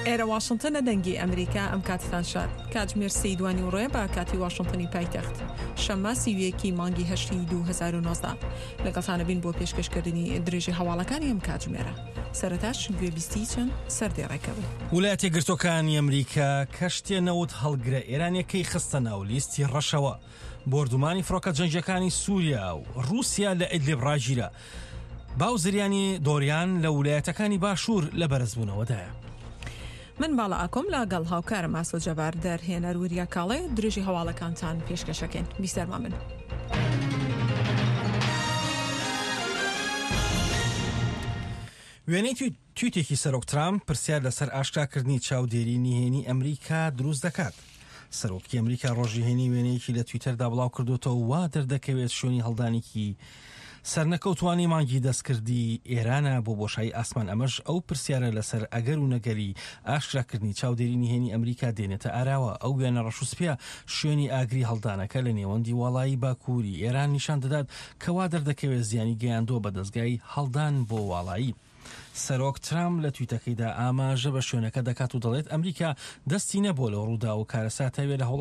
ئێرە واشنتن لە دەنگی ئەمریکا ئەم کاتتان شار کاتژمێر 3:20 ڕۆیە بە کاتی واشنتنی پایتەخت شەممە سیویەکی مانگی 2019 لەگەڵتانە بین بۆ پێشکەشکردنی درێژی هەواڵەکانی ئەم کاتژمێرە. سەرەتاش گوێبیستی چەند سەردێڕێکەوە. ویلایەتە یەکگرتووەکانی ئەمریکا کەشتێ نەوت هەڵگرە ئێرانیەکەی خستە ناو لیستی ڕەشەوە بۆردومانی فڕۆکە جەنگیەکانی سووریا و رووسیا لە ئیدلیب ڕاگیرە. باوزریانی دۆریان لە ویلایەتەکانی باشوور لە بەرزبوونەوەدایە. من باڵا ئاکۆم لەگەڵ هاوکارم ئاسۆ جەبار دەرهێنەر وریە کاڵێ درێژی هەواڵەکانتان پێشکەشەکەین. بیسەرما من. وێنەی تویتێکی سەرۆک ترامپ پرسیار لەسەر ئاشکراکردنی چاودێری نهێنی ئەمریکا دروست دەکات. سەرۆکی ئەمریکا ڕۆژی هێنی وێنەیەکی لە تویتەردا بڵاو کردوتەوە وا دەردەکەوێت شوێنی هەڵدانێکی سەرنەکەوتوانی مانگی دەستکردی ئێرانە بۆ بۆشایی ئاسمان. ئەمەش ئەو پرسیارە لەسەر ئەگەر و نەگەری ئاشکراکردنی چاودێری نهێنی ئەمریکا دێنێتە ئاراوە. ئەو وێنە ڕەشوسپیا شوێنی ئاگری هەڵدانەکە لە نێوەندی وڵایی باکووری ئێران نیشان دەدات کەوا دەردەکەوێت زیانی گەیاندۆ بە دەستگای هەڵدان بۆ وڵایی. سەرۆک ترامپ لە تویتەکەیدا ئاماژە بە شوێنەکە دەکات و دەڵێت ئەمریکا دەستی نەبوو لە ڕوودا و کارەساتەوێت لە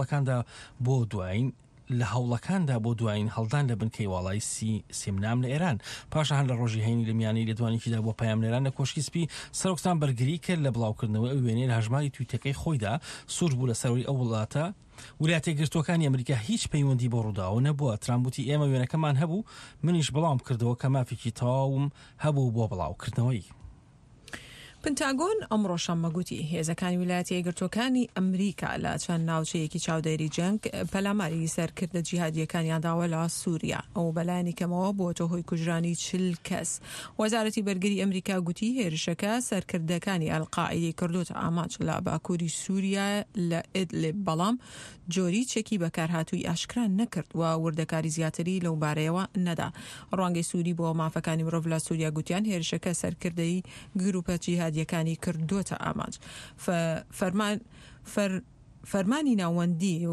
هەوڵەکاندا بۆ دوایین هەڵدان لە بنکەی وڵای سیمنام لە ئێران. پاشە هەن لە ڕۆژی هەینی لە میانەی لێدوانێکیدا بۆ پەیامنێران لە کۆشکی سپی سەرۆکتان بەرگری کرد لە بڵاوکردنەوە ئەو وێنەی لە هەژماری تویتەکەی خۆیدا سوور بوو لە سەروری ئەو وڵاتە. ویلایەتە یەکگرتووەکانی ئەمریکا هیچ پەیوەندی بۆ ڕووداوە نەبووە. ترامپ وتی ئێمە وێنەکەمان هەبوو، منیش بەڵام کردەوە کە مافێکی تەواوم هەبوو بۆ بڵاوکردنەوەی. پنتاگۆن ئەمڕۆ شەممە گوتی هێزەکانی ویلایەتە یەکگرتووەکانی ئەمریکا لە چەند ناوچەیەکی چاودێری جەنگ پەلاماری سەرکردە جیهادیەکانیان داوە لە سووریا. ئەو بەلایانی کەمەوە بۆتە هۆی کوژرانی 40 کەس. وەزارەتی بەرگری ئەمریکا گوتی هێرشەکە سەرکردەکانی ئەلقاعیدەی کردوتە ئاماج لە باکووری سووریا لە ئیدلیب، بەڵام جۆری چێکی بەکارهاتووی ئاشکران نەکرد و وردەکاری زیاتری لەو بارەیەوە نەدا. ڕوانگەی سووری بۆ مافەکانی مرۆڤ لە سووریا گوتیان هێرشەکە سەرکردەی گروپە جیهادیەکانی کردوتە ئاماج. فەرماندەی ناوەندی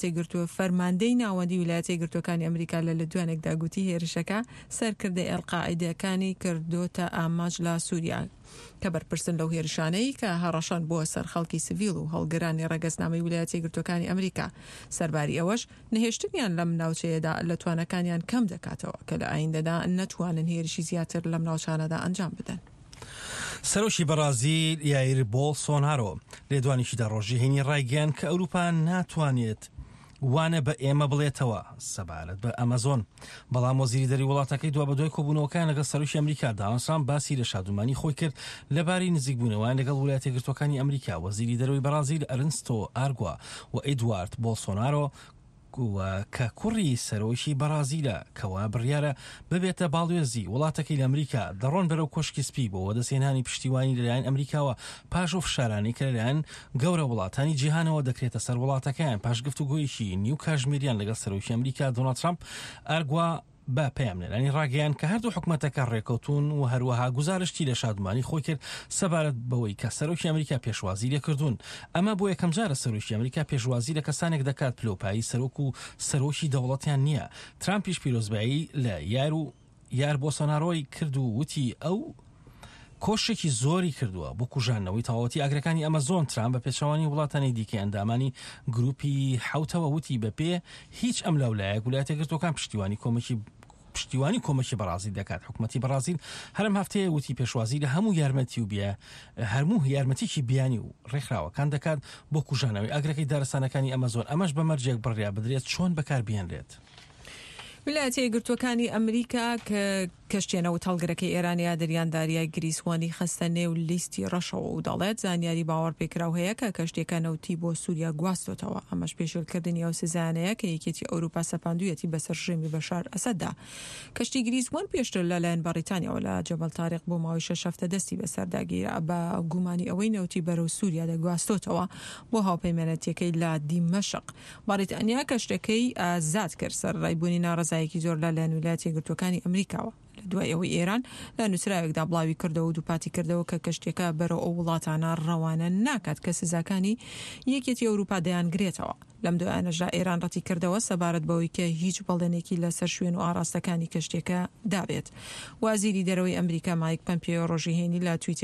ویلایەتە یەکگرتووەکانی ئەمریکا لە دوانێکدا گوتی هێرشەکە سەرکردەی ئەلقاعیدەکانی کردوتە ئاماج لە سووریا کە بەرپرسن لەو هێرشانەی کە هەڕەشان بۆ سەر خەڵکی سڤیل و هەڵگرانی ڕەگەزنامەی ویلایەتە یەکگرتووەکانی ئەمریکا. سەرباری ئەوەش نەهێشتنیان لەم ناوچەیەدا لە توانەکانیان کەم دەکاتەوە کە لە ئایندەدا نەتوانن هێرشی زیاتر لەم ناوچانەدا ئەنجام بدەن. سەرۆکی بەرازیل یایر بۆلسۆنارۆ لێدوانێکیدا ڕۆژی هێنی ڕایگەیاند کە ئەوروپا ناتوانێت وانە بە ئێمە بڵێتەوە سەبارەت بە ئەمەزۆن. بەڵام وەزیری دەری وڵاتەکەی دوا بە دوای کۆبوونەوەکان لەگەڵ سەرۆکی ئەمریکا دۆناڵد ترامپ باسی لە شادومانی خۆی کرد لەبارەی نزیکبوونەوەیان لەگەڵ ویلایەتە یەکگرتووەکانی ئەمریکا. وەزیری دەرەوەی بەرازیل ئەرنستۆ ئارگوا و ئێدوارد بۆلسۆنارۆ کە کوڕی سەرۆکی بەرازیلە کەوا بڕیارە ببێتە باڵێزی وڵاتەکەی لە ئەمریکا دەڕۆن بەرەو کۆشکی سپی بۆ وەدەسێنانی پشتیوانی لەلایەن ئەمریکاوە پاش و فشارانی کە لەلایەن گەورە وڵاتانی جیهانەوە دەکرێتە سەر وڵاتەکەیان. پاش گفتوگۆیەکی نیو کاژمێریان لەگەڵ سەرۆکی ئەمریکا دۆناڵد ترامپ، ئارگوا بە پەیامنێرانی ڕاگەیان کە هەردوو حکومەتەکە ڕێکەوتون و هەروەها گزارشتی لە شادومانی خۆی کرد سەبارەت بەوەی کە سەرۆکی ئەمریکا پێشوازی لێکردوون. ئەمە بۆ یەکەم جارە سەرۆکی ئەمریکا پێشوازی لە کەسانێک دەکات پلۆپایی سەرۆک و سەرۆکی دەوڵەتیان نییە. ترامپیش پیرۆزبایی لە یار بۆلسۆنارۆی کرد و وتی ئەو کۆشێکی زۆری کردووە بۆ کوژانەوەی تەواوەتی ئاگرەکانی ئەمەزۆن. ترامپ بە پێچەوانی وڵاتانی دیکە ئەندامانی گروپی حوتەوە وتی بەپێ هیچ ئەم لەولایەک ویلایەتە یەکگرتووەکان پشتیوانی کۆمەکی بەرازیل دەکات. حکومەتی بەرازیل هەرم هەفتەیە وتی پێشوازی لە هەموو یارمەتیکی بیانی و ڕێکخراوەکان دەکات بۆ کوژانەوەی ئاگرەکەی دارستانەکانی ئەمەزۆن. ئەمەش بە مەرجێک بڕیا بدرێت چۆن بەکاربهێنرێت. ویلایەتە یەکگرتووەکانی ئەمریکا کە کەشتێنەوە هەڵگرەکەی ئێرانیا دەریانداریای گریسوانی خستە نێو لیستی ڕەشەوە و دەڵێت زانیاری باوەڕ پێکراو هەیە کە کەشتێکە نەوتی بۆ سووریا گواستۆتەوە. ئەمەش پێشێلکردنی ئەو سزانەیە کە یەکێتی ئەوروپا سەپاندوویەتی بەسەر ڕژێمی بەشار ئەسەددا. کەشتی گریسوان پێشتر لەلایەن بەریتانیاەوە لە جەبەل تاریق بۆ ماوەی 6 هەفتە دەستی بەسەرداگیرە بە گومانی ئەوەی نەوتی بەرەو سووریا دەگواستۆتەوە بۆ هاوپەیمانەتیەکەی لە دیمەشق. بەریتانیا کەشتەکەی ئازاد کرد سەر ڕایبوونی ناڕەزایەکی زۆر لەلایەن ویلایەتە یەکگرتووەکانی ئەمریکاوە. دوای ئەوەی ئێران لە نووسراوێکدا بڵاوی کردەوە و دووپاتی کردەوە کە کەشتێکە بەرەو ئەو وڵاتانە ڕەوانە ناکات کە سزاکانی یەکێتی ئەوروپا دەیانگرێتەوە. لەم دوایانەژدا ئێران ڕەتی کردەوە سەبارەت بەوەی کە هیچ بەڵێنێکی لەسەر شوێن و ئاراستەکانی کەشتێکە دابێت. وەزیری دەرەوەی ئەمریکا مایک پۆمپیۆ ڕۆژی هێنی لە